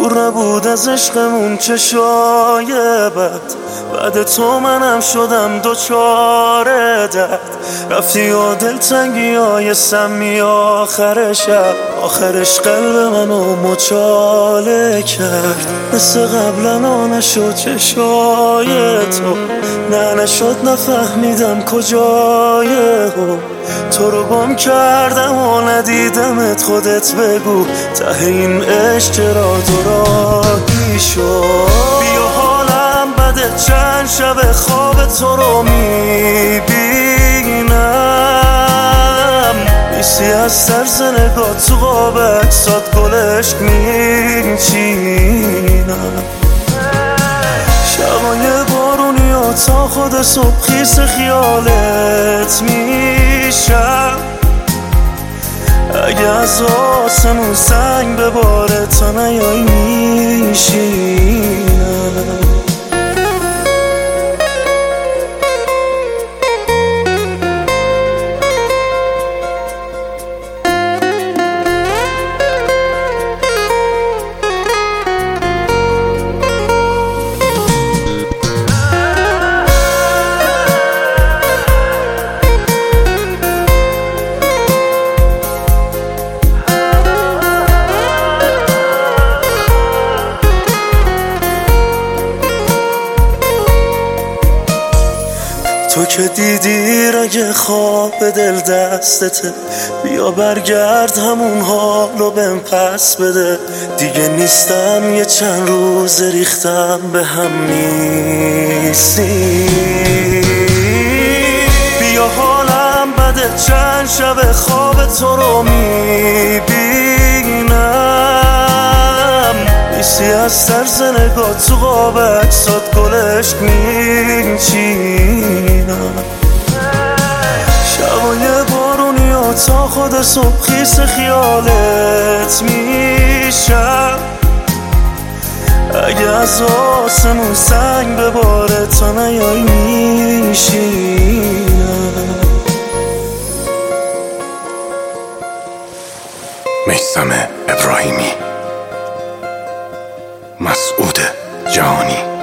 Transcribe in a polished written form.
دور نبود از عشقمون چشای بعد تو منم شدم دوچار درد. رفتی و دلتنگی های سمی آخر شب، آخرش قلب منو مچاله کرد. مثل قبلا نشد چشای تو، نشد نفهمیدم کجای هم. تو رو گم کردم و ندیدمت، خودت بگو ته این عشق چرا دوراهی شد. بیا حالم بده، چند شب خواب تو رو میبینم، نیستی از طرز نگاه تو قاب عکسات گلش میچینم. شبای بارونی و تا خود صبح خیس خیالت میشم. اگه از آسمون سنگ بباره تا نیایی میشینم. تو که دیدی رگ خواب دل دستته، بیا برگرد همون حالو بهم پس بده. دیگه نیستم یه چند روز ریختم به هم نیستی. بیا حالم بده، چند شب خواب تو رو میبینم، نیستی از طرز نگاه تو قاب عکسات گلش میچینم. شبای بارونی و تا خود صبح خیس خیالت میشم. اگه از آسمون سنگ بباره تا نیایی میشینم. میثم ابراهیمی، مسعود جهانی.